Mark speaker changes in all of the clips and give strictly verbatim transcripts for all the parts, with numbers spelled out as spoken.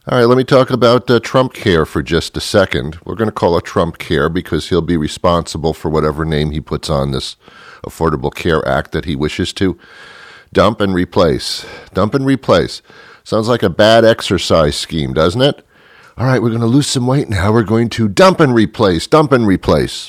Speaker 1: All right, let me talk about uh, Trump Care for just a second. We're going to call it Trump Care because he'll be responsible for whatever name he puts on this Affordable Care Act that he wishes to dump and replace. Dump and replace. Sounds like a bad exercise scheme, doesn't it? All right, we're going to lose some weight now. We're going to dump and replace, dump and replace.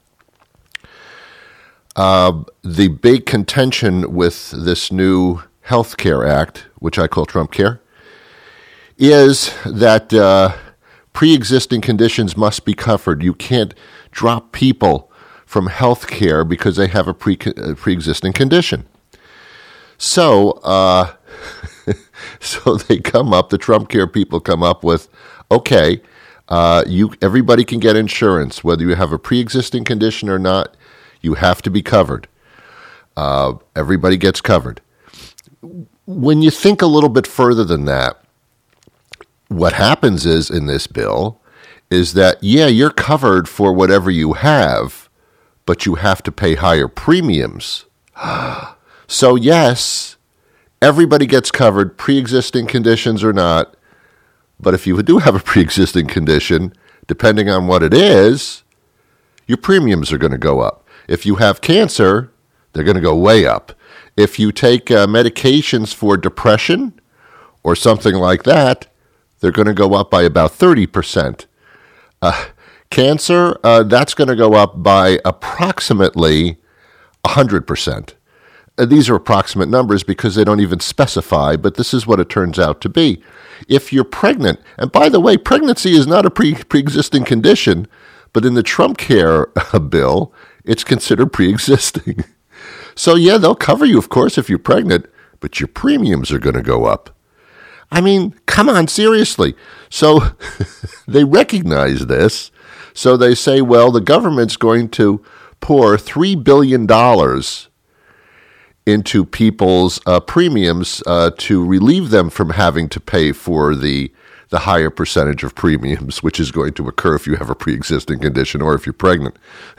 Speaker 1: Uh, the big contention with this new Health Care Act, which I call Trump Care, is that uh, pre-existing conditions must be covered. You can't drop people from health care because they have a pre a pre-existing condition. So, uh, so they come up, the Trump Care people come up with, okay, uh, you everybody can get insurance, whether you have a pre-existing condition or not. You have to be covered. Uh, everybody gets covered. When you think a little bit further than that, what happens is in this bill is that, yeah, you're covered for whatever you have, but you have to pay higher premiums. So, yes, everybody gets covered, pre-existing conditions or not. But if you do have a pre-existing condition, depending on what it is, your premiums are going to go up. If you have cancer, they're going to go way up. If you take uh, medications for depression or something like that, they're going to go up by about thirty percent. Uh, cancer, uh, that's going to go up by approximately one hundred percent. Uh, these are approximate numbers because they don't even specify, but this is what it turns out to be. If you're pregnant, and by the way, pregnancy is not a pre- pre-existing condition, but in the Trump Care uh, bill, it's considered pre-existing. So, yeah, they'll cover you, of course, if you're pregnant, but your premiums are going to go up. I mean, come on, seriously. So they recognize this. So they say, well, the government's going to pour three billion dollars into people's uh, premiums uh, to relieve them from having to pay for the the higher percentage of premiums, which is going to occur if you have a pre-existing condition or if you're pregnant.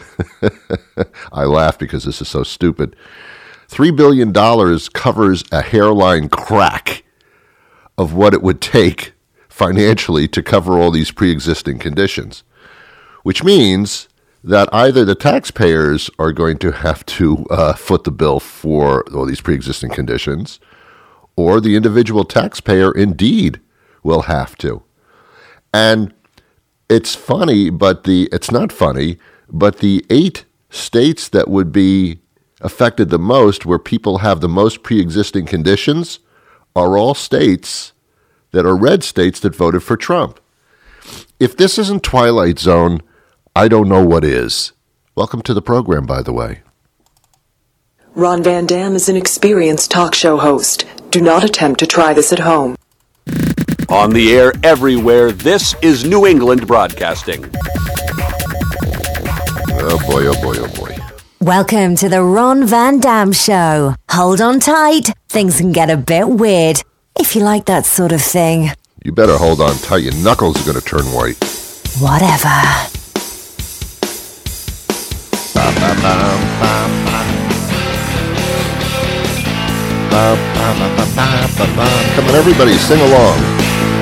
Speaker 1: I laugh because this is so stupid. three billion dollars covers a hairline crack of what it would take financially to cover all these pre-existing conditions, which means that either the taxpayers are going to have to uh, foot the bill for all these pre-existing conditions, or the individual taxpayer indeed will have to. And it's funny, but the it's not funny, but the eight states that would be affected the most, where people have the most pre-existing conditions, are all states that are red states that voted for Trump. If this isn't Twilight Zone, I don't know what is. Welcome to the program, by the way.
Speaker 2: Ron Van Dam is an experienced talk show host. Do not attempt to try this at home.
Speaker 3: On the air everywhere, this is New England Broadcasting.
Speaker 1: Oh boy, oh boy, oh boy.
Speaker 4: Welcome to the Ron Van Dam Show. Hold on tight. Things can get a bit weird, if you like that sort of thing.
Speaker 1: You better hold on tight. Your knuckles are going to turn white.
Speaker 4: Whatever.
Speaker 1: Ba, ba, ba, ba, ba. Ba, ba, ba, ba, ba, ba, ba. Come on, everybody, sing along.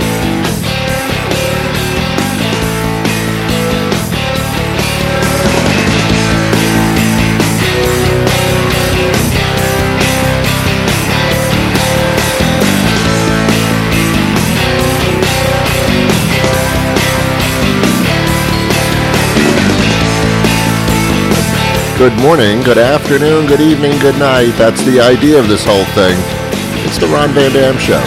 Speaker 1: Good morning, good afternoon, good evening, good night. That's the idea of this whole thing. It's the Ron Van Dam Show.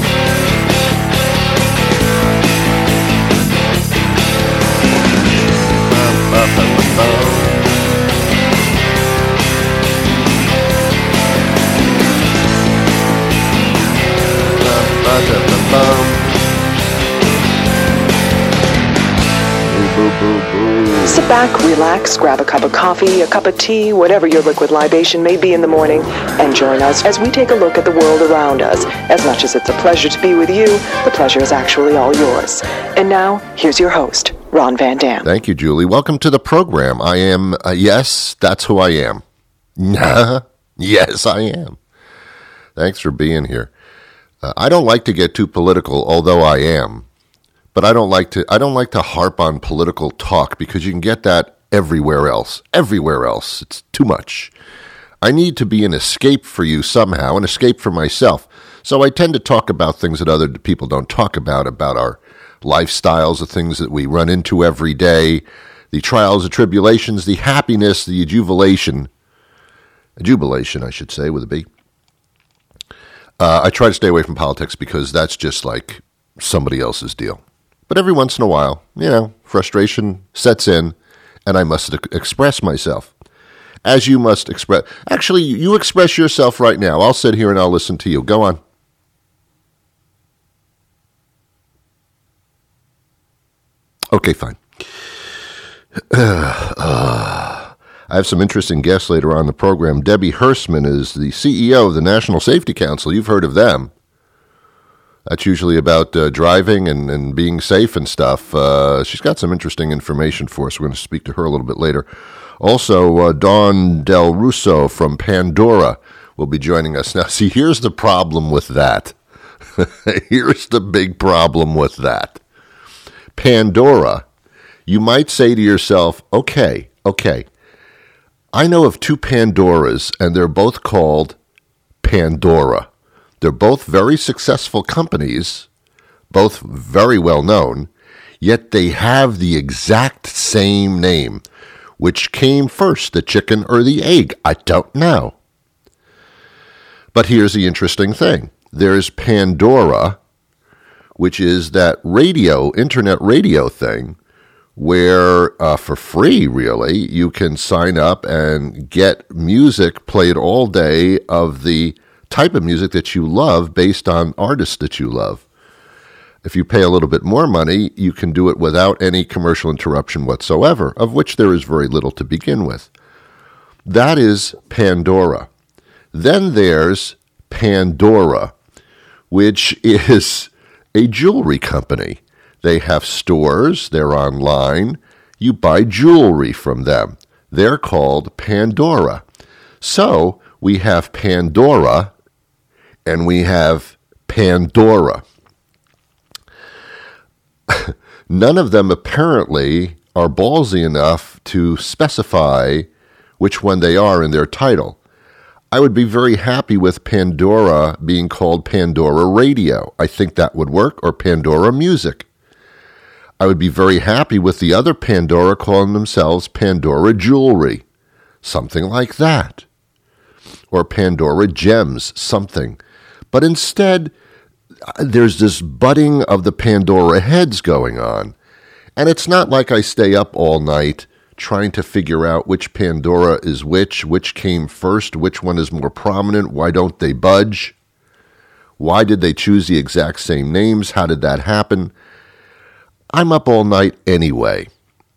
Speaker 2: Sit back, relax, grab a cup of coffee, a cup of tea, whatever your liquid libation may be in the morning, and join us as we take a look at the world around us. As much as it's a pleasure to be with you, the pleasure is actually all yours. And now, here's your host, Ron Van Dam.
Speaker 1: Thank you, Julie. Welcome to the program. I am, uh, yes, that's who I am. Yes, I am. Thanks for being here. Uh, I don't like to get too political, although I am. But I don't like to I don't like to harp on political talk because you can get that everywhere else. Everywhere else. It's too much. I need to be an escape for you somehow, an escape for myself. So I tend to talk about things that other people don't talk about, about our lifestyles, the things that we run into every day, the trials, the tribulations, the happiness, the jubilation, jubilation, I should say, with a B. Uh, I try to stay away from politics because that's just like somebody else's deal. But every once in a while, you know, frustration sets in, and I must express myself. As you must express. Actually, you express yourself right now. I'll sit here and I'll listen to you. Go on. Okay, fine. Uh, uh, I have some interesting guests later on in the program. Debbie Hersman is the C E O of the National Safety Council. You've heard of them. That's usually about uh, driving and, and being safe and stuff. Uh, she's got some interesting information for us. We're going to speak to her a little bit later. Also, uh, Dawn Del Russo from Pandora will be joining us. Now, see, here's the problem with that. Here's the big problem with that. Pandora, you might say to yourself, okay, okay, I know of two Pandoras, and they're both called Pandora. They're both very successful companies, both very well known, yet they have the exact same name. Which came first, the chicken or the egg? I don't know. But here's the interesting thing. There's Pandora, which is that radio, internet radio thing, where uh, for free, really, you can sign up and get music played all day of the type of music that you love based on artists that you love. If you pay a little bit more money, you can do it without any commercial interruption whatsoever, of which there is very little to begin with. That is Pandora. Then there's Pandora, which is a jewelry company. They have stores, they're online, you buy jewelry from them. They're called Pandora. So we have Pandora and we have Pandora. None of them apparently are ballsy enough to specify which one they are in their title. I would be very happy with Pandora being called Pandora Radio. I think that would work, or Pandora Music. I would be very happy with the other Pandora calling themselves Pandora Jewelry, something like that. Or Pandora Gems, something. But instead, there's this butting of the Pandora heads going on. And it's not like I stay up all night trying to figure out which Pandora is which, which came first, which one is more prominent, why don't they budge? Why did they choose the exact same names? How did that happen? I'm up all night anyway.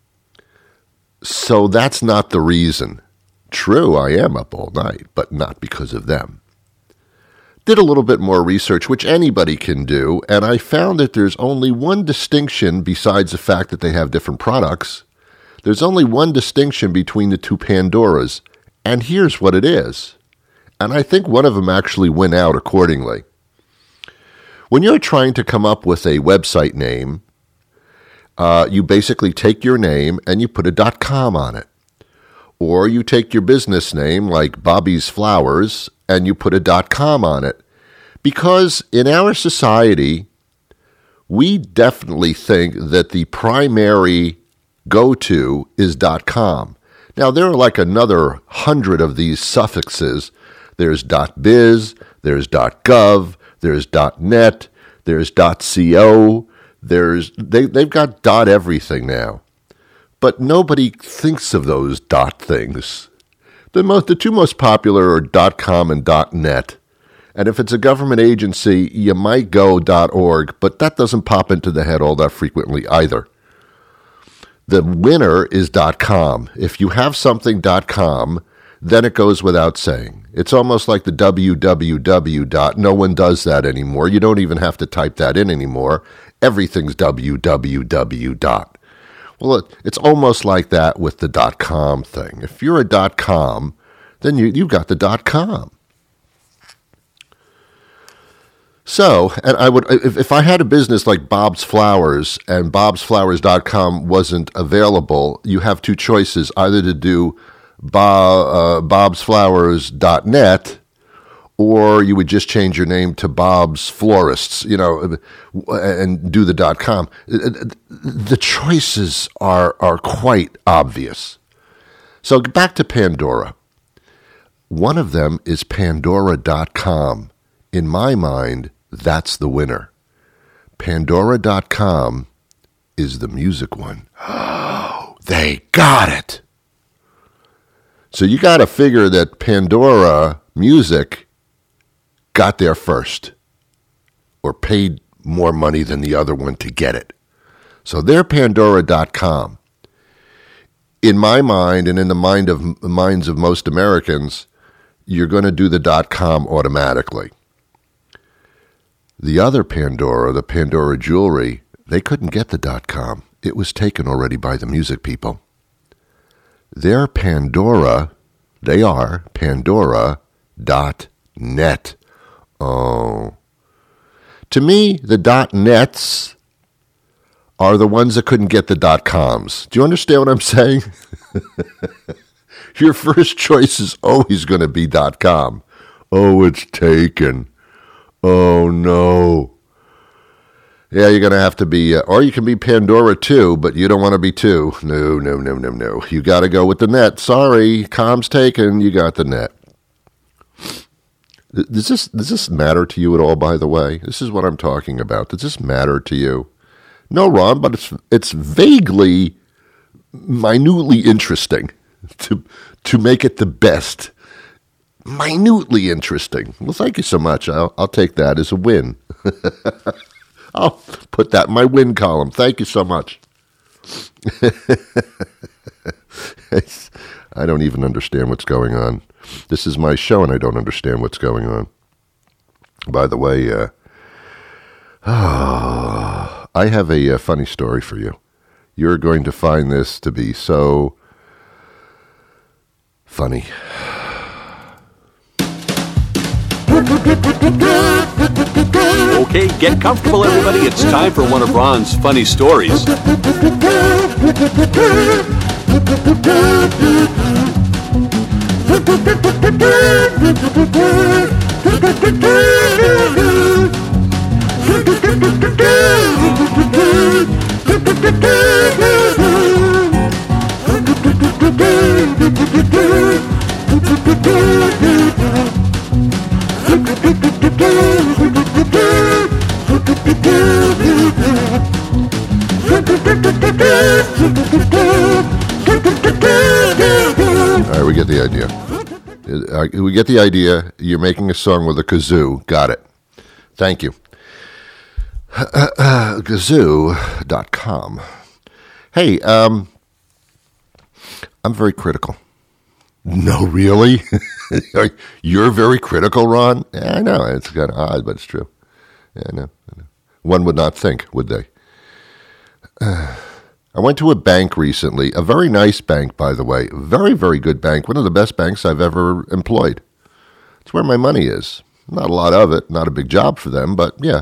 Speaker 1: So that's not the reason. True, I am up all night, but not because of them. Did a little bit more research, which anybody can do, and I found that there's only one distinction besides the fact that they have different products. There's only one distinction between the two Pandoras, and here's what it is. And I think one of them actually went out accordingly. When you're trying to come up with a website name, uh, you basically take your name and you put a .com on it. Or you take your business name, like Bobby's Flowers, and you put a .com on it. Because in our society, we definitely think that the primary go-to is .com. Now, there are like another hundred of these suffixes. There's .biz, there's .gov, there's .net, there's .co, there's they, they've got .everything now. But nobody thinks of those dot things. The most, the two most popular are .com and .net. And if it's a government agency, you might go .org, but that doesn't pop into the head all that frequently either. The winner is .com. If you have something .com, then it goes without saying. It's almost like the www. No one does that anymore. You don't even have to type that in anymore. Everything's www. Well, it, it's almost like that with the .com thing. If you're a .com, then you, you've got the .com. So, and I would, if, if I had a business like Bob's Flowers and bobs flowers dot com wasn't available, you have two choices, either to do bo, uh, bobs flowers dot net, or you would just change your name to Bob's Florists, you know, and do the .com. The choices are are quite obvious. So back to Pandora. One of them is pandora dot com. In my mind, that's the winner. pandora dot com is the music one. Oh, they got it. So you got to figure that Pandora Music got there first, or paid more money than the other one to get it. So they're pandora dot com. In my mind, and in the mind of minds of most Americans, you're going to do the .com automatically. The other Pandora, the Pandora Jewelry, they couldn't get the .com. It was taken already by the music people. They're Pandora, they are pandora dot net. Oh. To me, the .nets are the ones that couldn't get the .coms. Do you understand what I'm saying? Your first choice is always going to be .com. Oh, it's taken. Oh, no. Yeah, you're going to have to be, uh, or you can be Pandora too, but you don't want to be two. No, no, no, no, no. You got to go with the net. Sorry, com's taken. You got the net. Does this, does this matter to you at all, by the way? This is what I'm talking about. Does this matter to you? No, Ron, but it's it's vaguely, minutely interesting to to make it the best. Minutely interesting. Well, thank you so much. I'll, I'll take that as a win. I'll put that in my win column. Thank you so much. I don't even understand what's going on. This is my show, and I don't understand what's going on. By the way, uh, oh, I have a, a funny story for you. You're going to find this to be so funny.
Speaker 3: Okay, get comfortable, everybody. It's time for one of Ron's funny stories.
Speaker 1: All right, we get the idea. Uh, we get the idea. You're making a song with a kazoo. Got it. Thank you. Uh, uh, kazoo dot com. Hey, um, I'm very critical. No, really? You're very critical, Ron? Yeah, I know. It's kind of odd, but it's true. Yeah, I know. I know. One would not think, would they? Uh, I went to a bank recently, a very nice bank, by the way. Very, very good bank. One of the best banks I've ever employed. It's where my money is. Not a lot of it. Not a big job for them, but yeah.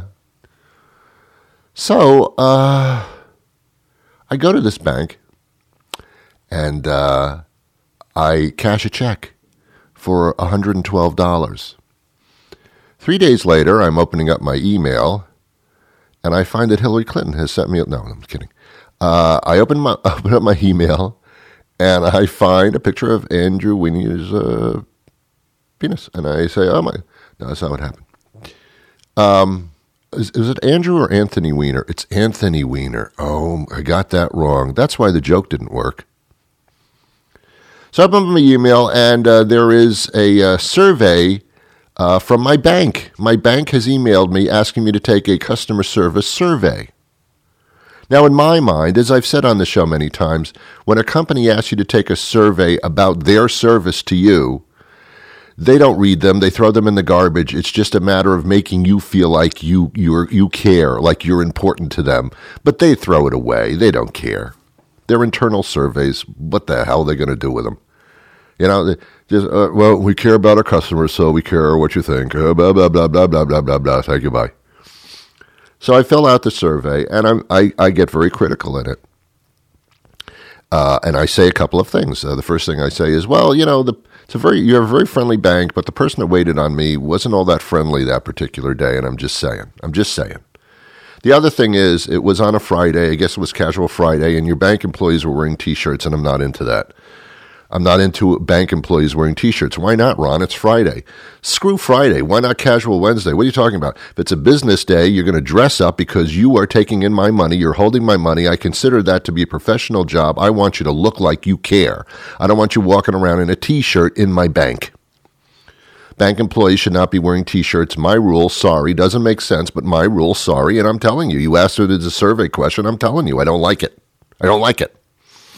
Speaker 1: So, uh, I go to this bank, and uh, I cash a check for one hundred twelve dollars. Three days later, I'm opening up my email, and I find that Hillary Clinton has sent me... No, I'm kidding. Uh, I open my open up my email, and I find a picture of Andrew Weiner's uh, penis, and I say, "Oh my, no, that's not what happened." Um, is, is it Andrew or Anthony Weiner? It's Anthony Weiner. Oh, I got that wrong. That's why the joke didn't work. So I open up my email, and uh, there is a uh, survey uh, from my bank. My bank has emailed me asking me to take a customer service survey. Now, in my mind, as I've said on the show many times, when a company asks you to take a survey about their service to you, they don't read them. They throw them in the garbage. It's just a matter of making you feel like you you're, you care, like you're important to them. But they throw it away. They don't care. They're internal surveys. What the hell are they going to do with them? You know, just, uh, well, we care about our customers, so we care what you think. Uh, blah, blah, blah, blah, blah, blah, blah, blah. Thank you, bye. So I fill out the survey, and I'm, I, I get very critical in it. Uh, and I say a couple of things. Uh, the first thing I say is, well, you know, the, it's a very you're a very friendly bank, but the person that waited on me wasn't all that friendly that particular day, and I'm just saying. I'm just saying. The other thing is, it was on a Friday. I guess it was Casual Friday, and your bank employees were wearing T-shirts, and I'm not into that. I'm not into bank employees wearing T-shirts. Why not, Ron? It's Friday. Screw Friday. Why not Casual Wednesday? What are you talking about? If it's a business day, you're going to dress up because you are taking in my money. You're holding my money. I consider that to be a professional job. I want you to look like you care. I don't want you walking around in a T-shirt in my bank. Bank employees should not be wearing T-shirts. My rule, sorry, doesn't make sense, but my rule, sorry, and I'm telling you. You asked her the survey question. I'm telling you, I don't like it. I don't like it.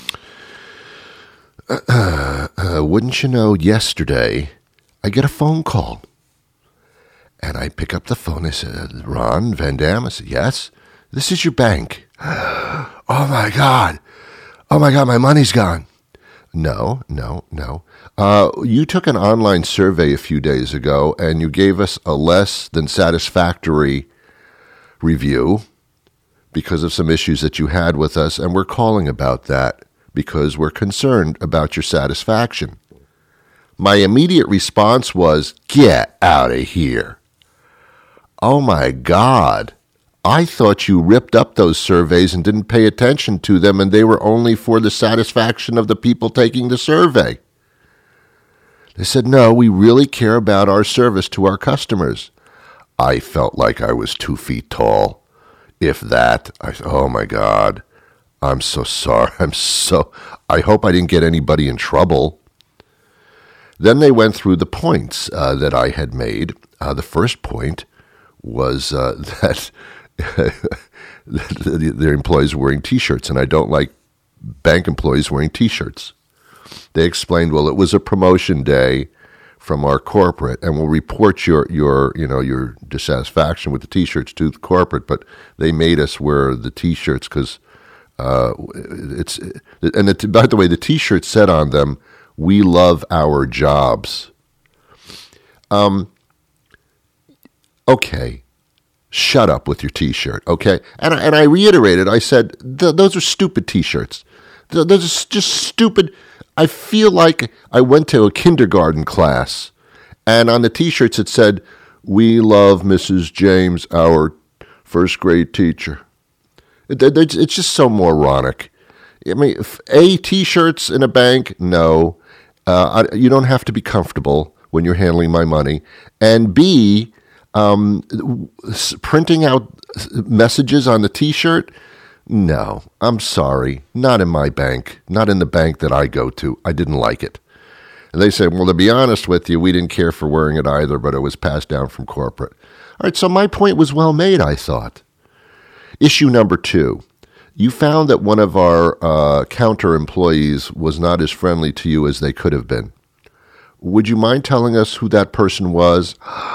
Speaker 1: Uh, uh, wouldn't you know, yesterday, I get a phone call. And I pick up the phone. I said, Ron Van Dam? I said, yes. This is your bank. Oh, my God. Oh, my God, my money's gone. No, no, no. Uh, you took an online survey a few days ago, and you gave us a less than satisfactory review because of some issues that you had with us, and we're calling about that because we're concerned about your satisfaction. My immediate response was, get out of here. Oh, my God. I thought you ripped up those surveys and didn't pay attention to them, and they were only for the satisfaction of the people taking the survey. They said, no, we really care about our service to our customers. I felt like I was two feet tall. If that, I oh, my God. I'm so sorry. I'm so, I hope I didn't get anybody in trouble. Then they went through the points uh, that I had made. Uh, the first point was uh, that, that their employees were wearing T-shirts, and I don't like bank employees wearing T-shirts. They explained, well, it was a promotion day from our corporate, and we'll report your, your, you know, your dissatisfaction with the T-shirts to the corporate, but they made us wear the T-shirts because Uh, it's and it, by the way, the T-shirts said on them, "We love our jobs." Um. Okay, shut up with your T-shirt. Okay, and and I reiterated. I said those are stupid T-shirts. Those are just stupid. I feel like I went to a kindergarten class, and on the T-shirts it said, "We love Missus James, our first grade teacher." It's just so moronic. I mean, A, T-shirts in a bank, no. Uh, you don't have to be comfortable when you're handling my money. And B, um, printing out messages on the T-shirt, no. I'm sorry. Not in my bank. Not in the bank that I go to. I didn't like it. And they said, well, to be honest with you, we didn't care for wearing it either, but it was passed down from corporate. All right, so my point was well made, I thought. Issue number two, you found that one of our uh, counter employees was not as friendly to you as they could have been. Would you mind telling us who that person was?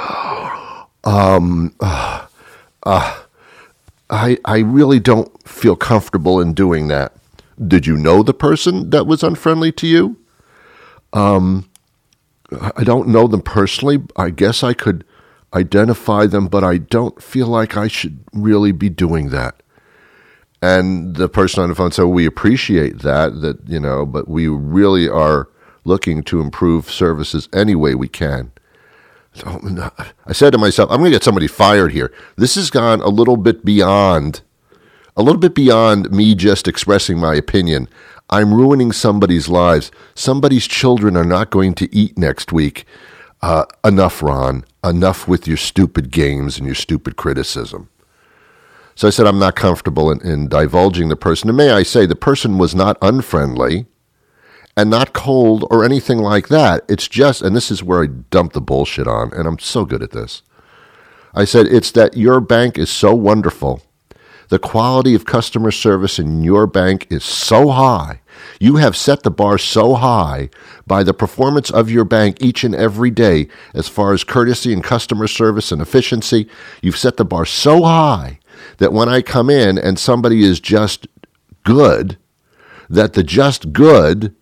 Speaker 1: um, uh, uh, I I really don't feel comfortable in doing that. Did you know the person that was unfriendly to you? Um, I don't know them personally. I guess I could identify them, but I don't feel like I should really be doing that. And the person on the phone said, we appreciate that, that, you know, but we really are looking to improve services any way we can. So I said to myself, I'm going to get somebody fired here. This has gone a little bit beyond, a little bit beyond me just expressing my opinion. I'm ruining somebody's lives. Somebody's children are not going to eat next week. Uh, enough, Ron. Enough with your stupid games and your stupid criticism. So I said I'm not comfortable in, in divulging the person. And may I say, the person was not unfriendly and not cold or anything like that. It's just, and this is where I dump the bullshit on, and I'm so good at this. I said, it's that your bank is so wonderful. The quality of customer service in your bank is so high. You have set the bar so high by the performance of your bank each and every day as far as courtesy and customer service and efficiency. You've set the bar so high that when I come in and somebody is just good, that the just good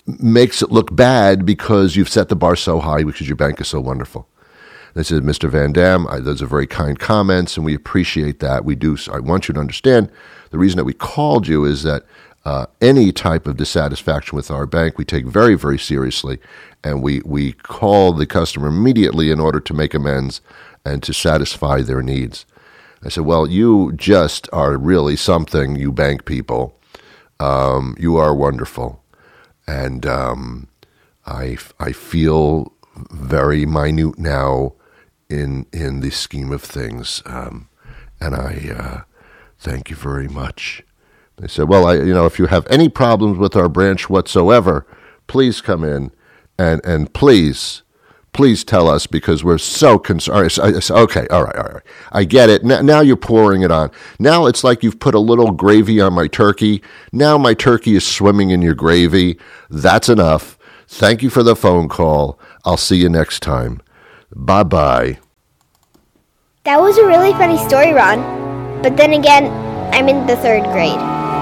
Speaker 1: makes it look bad because you've set the bar so high because your bank is so wonderful. And I said, Mister Van Dam, I, those are very kind comments, and we appreciate that. We do. I want you to understand the reason that we called you is that uh, any type of dissatisfaction with our bank we take very, very seriously, and we, we call the customer immediately in order to make amends and to satisfy their needs. I said, well, you just are really something, you bank people. Um, you are wonderful. And um, I, I feel very minute now in in the scheme of things. Um, and I uh, thank you very much. They said, well, I, you know, if you have any problems with our branch whatsoever, please come in and, and please, please tell us because we're so concerned. Okay, all right, all right. I get it. Now, now you're pouring it on. Now it's like you've put a little gravy on my turkey. Now my turkey is swimming in your gravy. That's enough. Thank you for the phone call. I'll see you next time. Bye-bye.
Speaker 5: That was a really funny story, Ron. But then again, I'm in the third grade.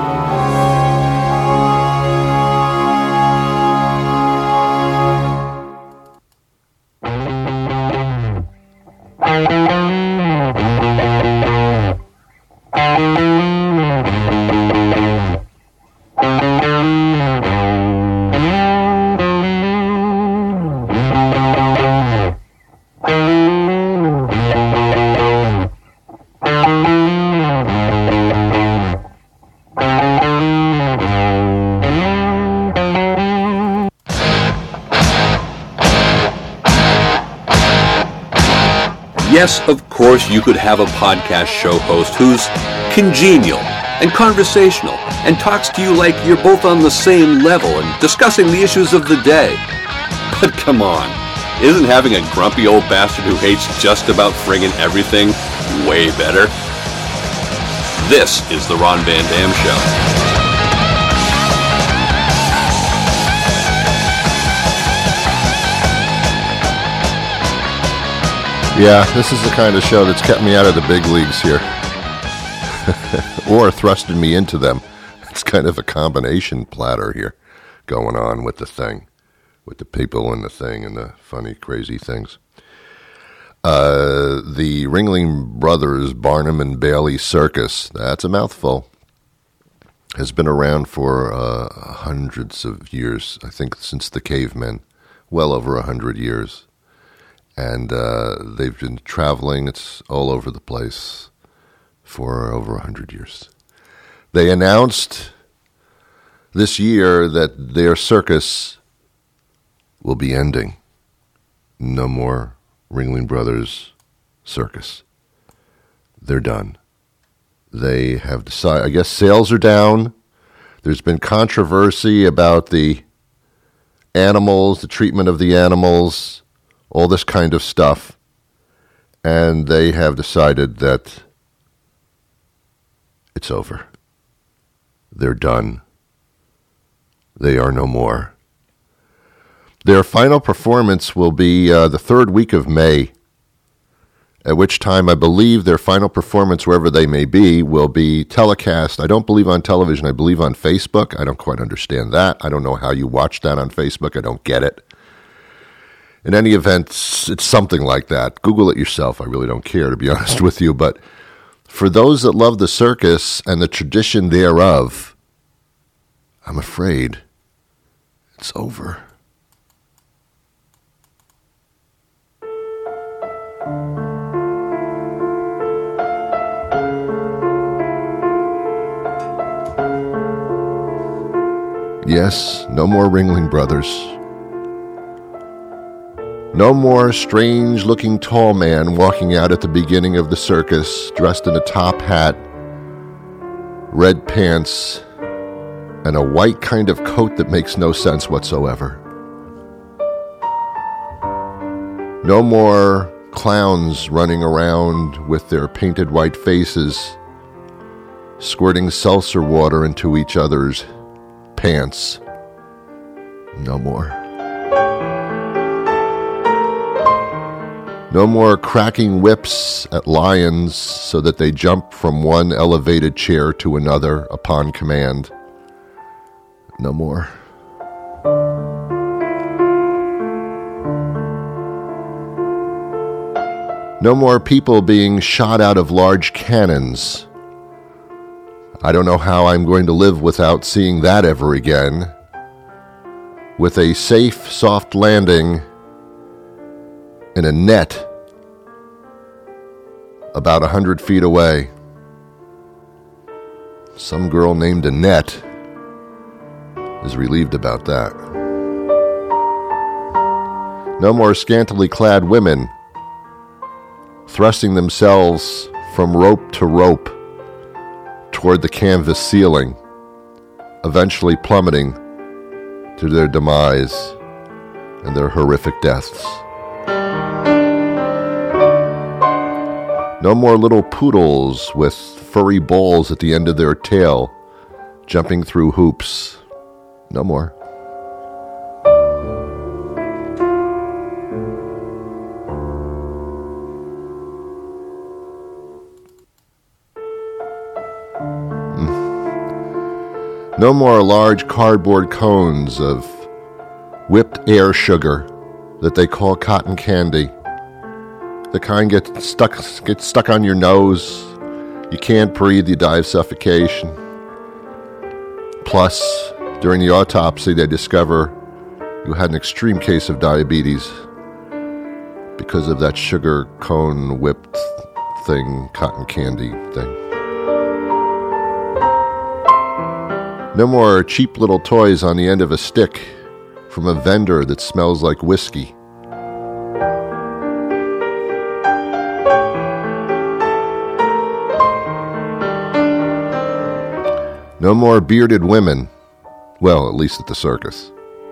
Speaker 3: Yes, of course, you could have a podcast show host who's congenial and conversational and talks to you like you're both on the same level and discussing the issues of the day. But come on, isn't having a grumpy old bastard who hates just about friggin' everything way better? This is the Ron Van Dam Show.
Speaker 1: Yeah, this is the kind of show that's kept me out of the big leagues here. Or thrusted me into them. It's kind of a combination platter here going on with the thing. With the people and the thing and the funny, crazy things. Uh, the Ringling Brothers Barnum and Bailey Circus, that's a mouthful, has been around for uh, hundreds of years. I think since the cavemen. Well over a hundred years. And uh, they've been traveling, it's all over the place, for over a hundred years. They announced this year that their circus will be ending. No more Ringling Brothers Circus. They're done. They have decided, I guess sales are down. There's been controversy about the animals, the treatment of the animals, all this kind of stuff, and they have decided that it's over. They're done. They are no more. Their final performance will be uh, the third week of May, at which time I believe their final performance, wherever they may be, will be telecast. I don't believe on television. I believe on Facebook. I don't quite understand that. I don't know how you watch that on Facebook. I don't get it. In any event, it's something like that. Google it yourself. I really don't care, to be honest with you. But for those that love the circus and the tradition thereof, I'm afraid it's over. Yes, no more Ringling Brothers. No more strange-looking tall man walking out at the beginning of the circus, dressed in a top hat, red pants, and a white kind of coat that makes no sense whatsoever. No more clowns running around with their painted white faces, squirting seltzer water into each other's pants. No more. No more cracking whips at lions so that they jump from one elevated chair to another upon command. No more. No more people being shot out of large cannons. I don't know how I'm going to live without seeing that ever again. With a safe, soft landing in a net about a hundred feet away. Some girl named Annette is relieved about that. No more scantily clad women thrusting themselves from rope to rope toward the canvas ceiling, eventually plummeting to their demise and their horrific deaths. No more little poodles with furry balls at the end of their tail, jumping through hoops. No more. Mm. No more large cardboard cones of whipped air sugar that they call cotton candy. The kind gets stuck gets stuck on your nose. You can't breathe, you die of suffocation. Plus, during the autopsy, they discover you had an extreme case of diabetes because of that sugar cone whipped thing, cotton candy thing. No more cheap little toys on the end of a stick from a vendor that smells like whiskey. No more bearded women. Well, at least at the circus.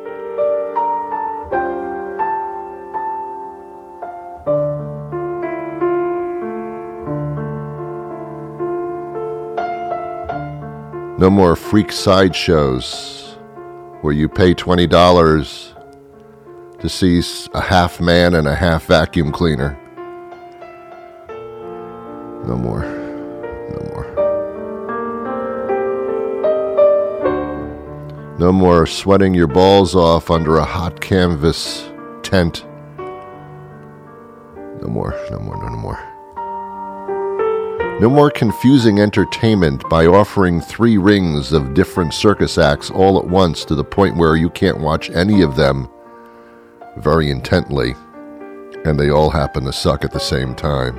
Speaker 1: No more freak sideshows where you pay twenty dollars to see a half man and a half vacuum cleaner. No more. No more. No more sweating your balls off under a hot canvas tent. No more, no more, no, no more. No more confusing entertainment by offering three rings of different circus acts all at once to the point where you can't watch any of them very intently, and they all happen to suck at the same time.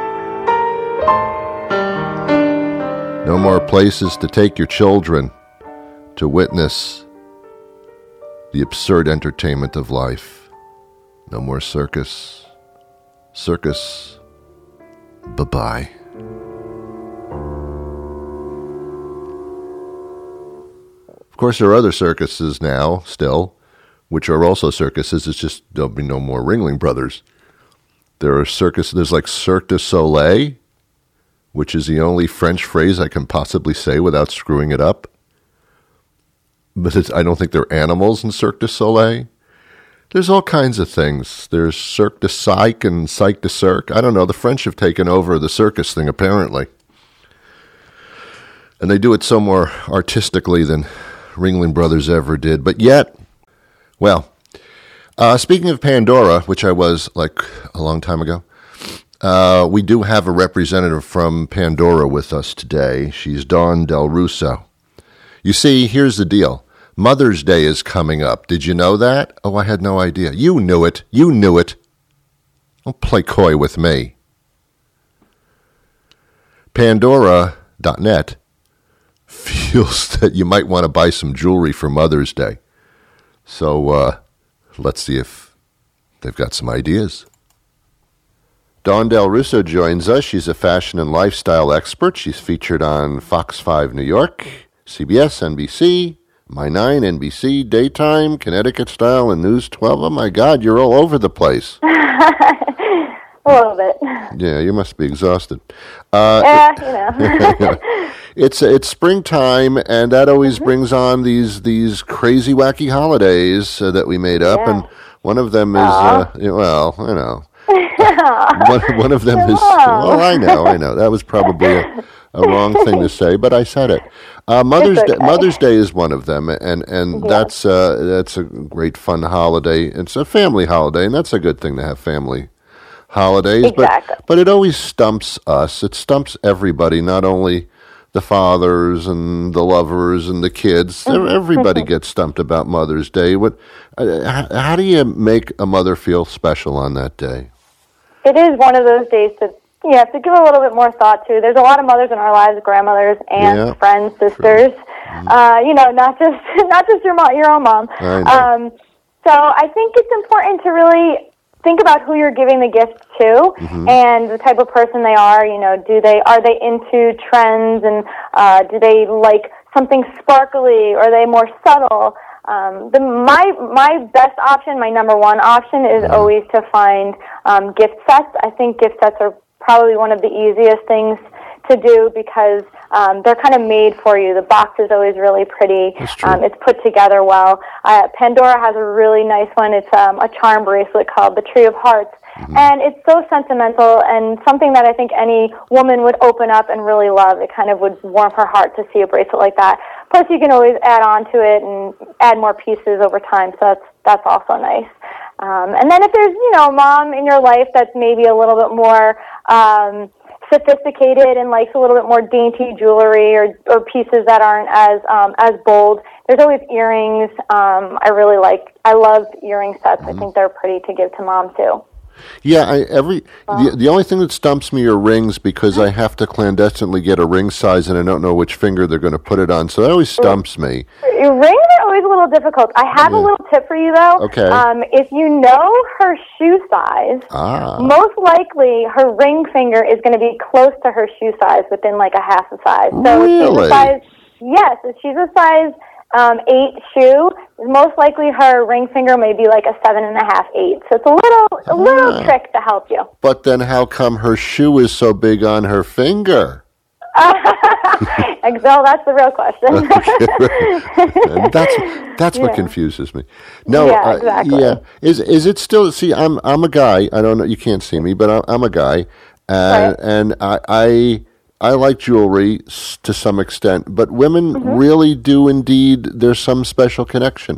Speaker 1: No more places to take your children to witness the absurd entertainment of life. No more circus. Circus. Bye-bye. Of course, there are other circuses now, still, which are also circuses. It's just there'll be no more Ringling Brothers. There are circus. There's like Cirque du Soleil, which is the only French phrase I can possibly say without screwing it up. But it's, I don't think there are animals in Cirque du Soleil. There's all kinds of things. There's Cirque du Psych and Psych du Cirque. I don't know. The French have taken over the circus thing, apparently. And they do it so more artistically than Ringling Brothers ever did. But yet, well, uh, speaking of Pandora, which I was like a long time ago, uh, we do have a representative from Pandora with us today. She's Dawn Del Russo. You see, here's the deal. Mother's Day is coming up. Did you know that? Oh, I had no idea. You knew it. You knew it. Don't play coy with me. Pandora dot net feels that you might want to buy some jewelry for Mother's Day. So uh, let's see if they've got some ideas. Dawn Del Russo joins us. She's a fashion and lifestyle expert. She's featured on Fox five New York, C B S, N B C, My nine, N B C, Daytime, Connecticut Style, and News twelve. Oh, my God, you're all over the place.
Speaker 6: A little bit.
Speaker 1: Yeah, you must be exhausted. Uh,
Speaker 6: yeah, you know.
Speaker 1: it's it's springtime, and that always brings on these these crazy, wacky holidays uh, that we made up,
Speaker 6: Yeah.
Speaker 1: and one of them is, uh, well, you know, one, one of them is, well, I know, I know. That was probably a, a wrong thing to say, but I said it. Uh, Mother's
Speaker 6: It's
Speaker 1: Day,
Speaker 6: okay.
Speaker 1: Mother's Day is one of them, and and
Speaker 6: Yeah.
Speaker 1: that's uh, that's a great fun holiday. It's a family holiday, and that's a good thing to have family holidays.
Speaker 6: Exactly.
Speaker 1: But, but it always stumps us. It stumps everybody, not only the fathers and the lovers and the kids. Everybody gets stumped about Mother's Day. What? Uh, how do you make a mother feel special on that day?
Speaker 6: It is one of those days that you have to give a little bit more thought to. There's a lot of mothers in our lives, grandmothers, aunts,
Speaker 1: Yeah,
Speaker 6: friends, sisters. Mm-hmm. Uh, you know, not just not just your mom, your own mom.
Speaker 1: I know.
Speaker 6: Um, so I think it's important to really think about who you're giving the gift to
Speaker 1: Mm-hmm.
Speaker 6: and the type of person they are. You know, do they are they into trends and uh, do they like something sparkly or are they more subtle? Um, the, my my best option, my number one option, is
Speaker 1: Mm-hmm.
Speaker 6: always to find um, gift sets. I think gift sets are probably one of the easiest things to do because um, they're kind of made for you. The box is always really pretty.
Speaker 1: That's true.
Speaker 6: Um, it's put together well. Uh, Pandora has a really nice one. It's um, a charm bracelet called the Tree of Hearts.
Speaker 1: Mm-hmm.
Speaker 6: And it's so sentimental and something that I think any woman would open up and really love. It kind of would warm her heart to see a bracelet like that. Plus, you can always add on to it and add more pieces over time, so that's that's also nice. Um, and then if there's, you know, a mom in your life that's maybe a little bit more um, sophisticated and likes a little bit more dainty jewelry or, or pieces that aren't as um, as bold, there's always earrings. Um, I really like, I love earring sets.
Speaker 1: Mm-hmm.
Speaker 6: I think they're pretty to give to mom, too.
Speaker 1: Yeah, I, every the, the only thing that stumps me are rings because I have to clandestinely get a ring size and I don't know which finger they're going to put it on, so that always stumps me.
Speaker 6: Rings are always a little difficult. I have
Speaker 1: Yeah.
Speaker 6: a little tip for you, though.
Speaker 1: Okay.
Speaker 6: Um, if you know her shoe size,
Speaker 1: Ah.
Speaker 6: most likely her ring finger is going to be close to her shoe size within like a half a size. So if she's
Speaker 1: Really?
Speaker 6: a size, yes, if she's a size um, eight shoe, most likely her ring finger may be like a seven and a half, eight. So it's a little, a little
Speaker 1: Ah.
Speaker 6: trick to help you.
Speaker 1: But then how come her shoe is so big on her finger?
Speaker 6: Well, that's the real question.
Speaker 1: And that's that's what
Speaker 6: Yeah.
Speaker 1: confuses me. No,
Speaker 6: Yeah,
Speaker 1: uh,
Speaker 6: exactly.
Speaker 1: yeah. Is is it still? See, I'm I'm a guy. I don't know. You can't see me, but I'm, I'm a guy, and
Speaker 6: Right.
Speaker 1: and I, I I like jewelry s- to some extent. But women
Speaker 6: Mm-hmm.
Speaker 1: really do indeed. There's some special connection.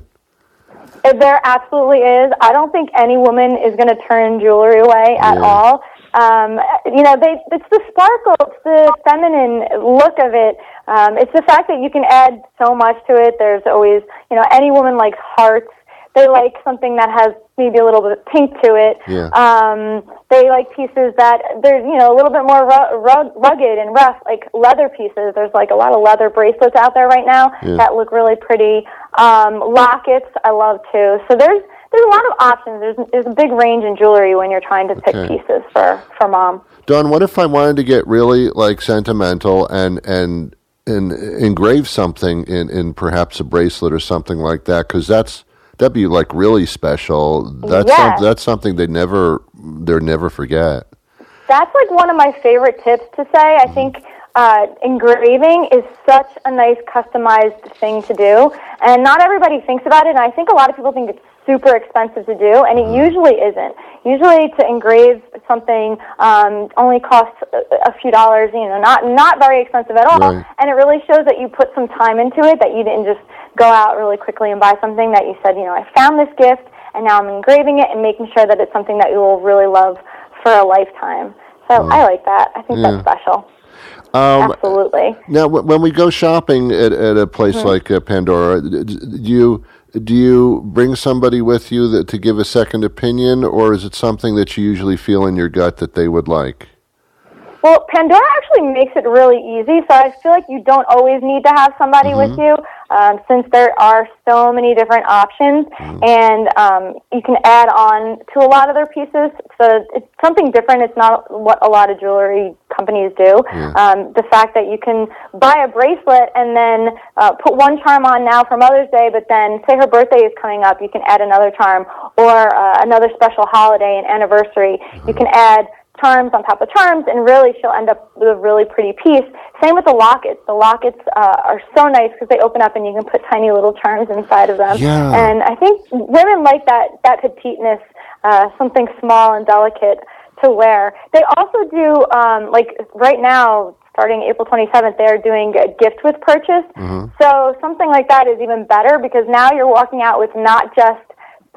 Speaker 6: There absolutely is. I don't think any woman is going to turn jewelry away at
Speaker 1: Yeah.
Speaker 6: all. Um, you know, they, it's the sparkle, it's the feminine look of it. Um, it's the fact that you can add so much to it. There's always, you know, any woman likes hearts. They like something that has maybe a little bit of pink to it.
Speaker 1: Yeah.
Speaker 6: Um, they like pieces that they're, you know, a little bit more ru- ru- rugged and rough, like leather pieces. There's like a lot of leather bracelets out there right now
Speaker 1: Yeah.
Speaker 6: that look really pretty. Um, lockets, I love too. So there's there's a lot of options. There's there's a big range in jewelry when you're trying to pick
Speaker 1: Okay.
Speaker 6: pieces for, for mom.
Speaker 1: Dawn, what if I wanted to get really like sentimental and and and engrave something in, in perhaps a bracelet or something like that? Because that's that'd be like really special. That's
Speaker 6: Yeah.
Speaker 1: some, that's something they never they never forget.
Speaker 6: That's like one of my favorite tips to say. I think uh, engraving is such a nice customized thing to do, and not everybody thinks about it, and I think a lot of people think it's super expensive to do, and it usually isn't. Usually to engrave something um, only costs a, a few dollars, you know, not not very expensive at all,
Speaker 1: Right.
Speaker 6: and it really shows that you put some time into it, that you didn't just go out really quickly and buy something, that you said, you know, I found this gift, and now I'm engraving it and making sure that it's something that you will really love for a lifetime. So I like that. I think
Speaker 1: Yeah.
Speaker 6: that's special.
Speaker 1: Um,
Speaker 6: Absolutely.
Speaker 1: Now, w- when we go shopping at, at a place
Speaker 6: Mm-hmm.
Speaker 1: like uh, Pandora, d- d- do you do you bring somebody with you that, to give a second opinion, or is it something that you usually feel in your gut that they would like?
Speaker 6: Well, Pandora actually makes it really easy, so I feel like you don't always need to have somebody with you, um, since there are so many different options, and um, you can add on to a lot of their pieces. So it's something different. It's not what a lot of jewelry companies do. Um, the fact that you can buy a bracelet and then uh, put one charm on now for Mother's Day, but then say her birthday is coming up, you can add another charm, or uh, another special holiday, an anniversary. You can add charms on top of charms, and really she'll end up with a really pretty piece. Same with the lockets. The lockets uh, are so nice because they open up and you can put tiny little charms inside of them.
Speaker 1: Yeah.
Speaker 6: And I think women like that, that petiteness, uh, something small and delicate to wear. They also do, um, like right now, starting April twenty-seventh, they're doing a gift with purchase. So something like that is even better because now you're walking out with not just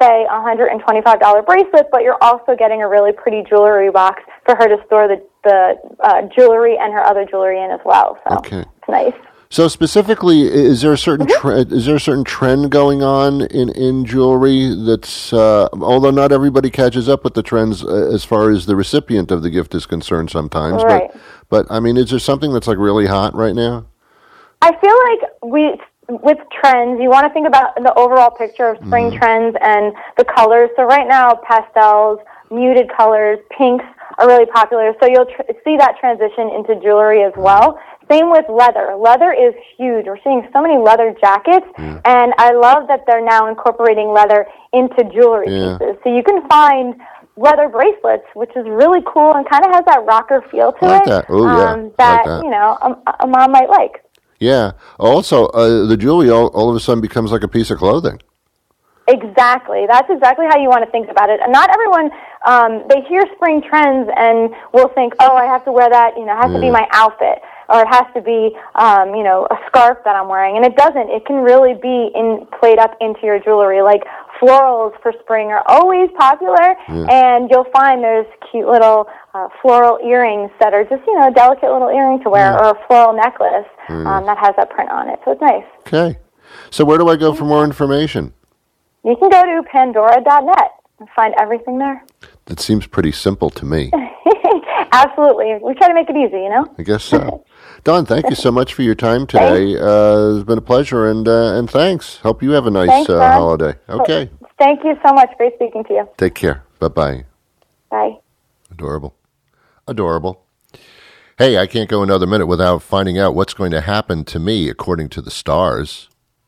Speaker 6: say, a one hundred twenty-five dollars bracelet, but you're also getting a really pretty jewelry box for her to store the, the uh, jewelry and her other jewelry in as well. So
Speaker 1: okay.
Speaker 6: It's nice.
Speaker 1: So specifically, is there a certain
Speaker 6: Mm-hmm.
Speaker 1: tre- is there a certain trend going on in, in jewelry that's, uh, although not everybody catches up with the trends uh, as far as the recipient of the gift is concerned sometimes,
Speaker 6: Right.
Speaker 1: but, but I mean, is there something that's like really hot right now?
Speaker 6: I feel like we, with trends, you want to think about the overall picture of spring mm. trends and the colors. So right now, pastels, muted colors, pinks are really popular. So you'll tr- see that transition into jewelry as well. Same with leather. Leather is huge. We're seeing so many leather jackets, mm. and I love that they're now incorporating leather into jewelry yeah. pieces. So you can find leather bracelets, which is really cool and kind of has that rocker feel to
Speaker 1: I like
Speaker 6: it.
Speaker 1: That. Oh, yeah.
Speaker 6: Um, that,
Speaker 1: like that,
Speaker 6: you know, a, a mom might like.
Speaker 1: Yeah. Also, uh, the jewelry all, all of a sudden becomes like a piece of clothing.
Speaker 6: Exactly. That's exactly how you want to think about it. And not everyone, um, they hear spring trends and will think, oh, I have to wear that, you know, it has yeah. to be my outfit, or it has to be, um, you know, a scarf that I'm wearing. And it doesn't. It can really be in, played up into your jewelry. Like florals for spring are always popular, yeah. and you'll find there's cute little uh, floral earrings that are just, you know, a delicate little earring to wear, yeah. or a floral necklace mm. um, that has that print on it. So it's nice.
Speaker 1: Okay. So where do I go for more information?
Speaker 6: You can go to pandora dot net and find everything there.
Speaker 1: That seems pretty simple to me.
Speaker 6: Absolutely. We try to make it easy, you know?
Speaker 1: I guess so. Dawn, thank you so much for your time today. Uh, it's been a pleasure, and uh, and thanks. Hope you have a nice
Speaker 6: thanks,
Speaker 1: uh, holiday. Okay.
Speaker 6: Thank you so much. Great speaking to you.
Speaker 1: Take care. Bye-bye.
Speaker 6: Bye.
Speaker 1: Adorable. Adorable. Hey, I can't go another minute without finding out what's going to happen to me according to the stars.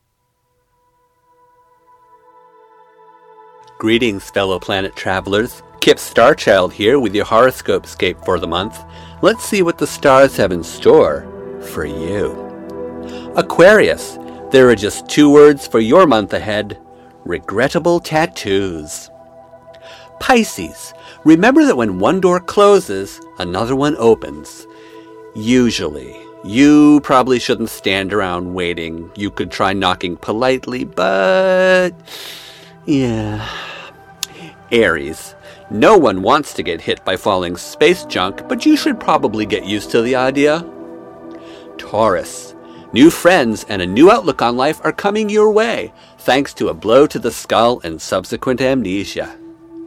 Speaker 3: Greetings, fellow planet travelers. Kip Starchild here with your horoscope scape for the month. Let's see what the stars have in store for you. Aquarius, there are just two words for your month ahead: regrettable tattoos. Pisces, remember that when one door closes, another one opens. Usually. You probably shouldn't stand around waiting. You could try knocking politely, but... yeah. Aries, no one wants to get hit by falling space junk, but you should probably get used to the idea. Taurus, new friends and a new outlook on life are coming your way, thanks to a blow to the skull and subsequent amnesia.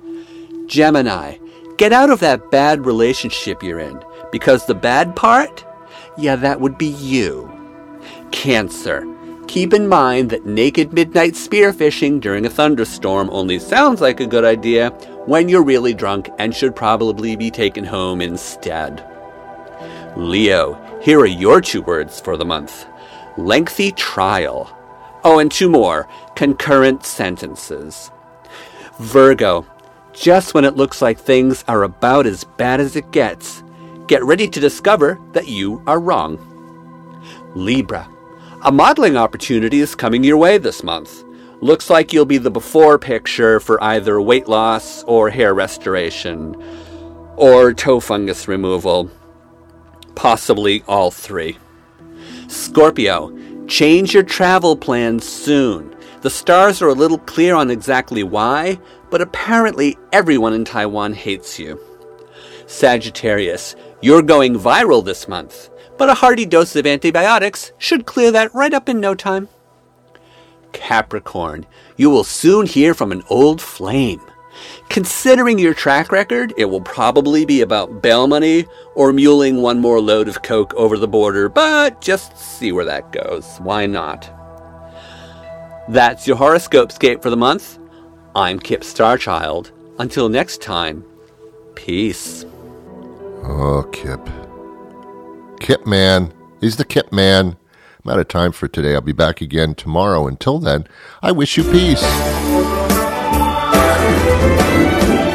Speaker 3: Gemini, get out of that bad relationship you're in, because the bad part? Yeah, that would be you. Cancer, keep in mind that naked midnight spearfishing during a thunderstorm only sounds like a good idea when you're really drunk and should probably be taken home instead. Leo, here are your two words for the month: lengthy trial. Oh, and two more: concurrent sentences. Virgo, just when it looks like things are about as bad as it gets, get ready to discover that you are wrong. Libra, a modeling opportunity is coming your way this month. Looks like you'll be the before picture for either weight loss or hair restoration, or toe fungus removal. Possibly all three. Scorpio, change your travel plans soon. The stars are a little clear on exactly why, but apparently everyone in Taiwan hates you. Sagittarius, you're going viral this month, but a hearty dose of antibiotics should clear that right up in no time. Capricorn, you will soon hear from an old flame. Considering your track record, it will probably be about bail money or muling one more load of coke over the border, but just see where that goes. Why not? That's your horoscope scape for the month. I'm Kip Starchild. Until next time, peace.
Speaker 1: Oh, Kip. Kip man. He's the Kip man. I'm out of time for today. I'll be back again tomorrow. Until then, I wish you peace.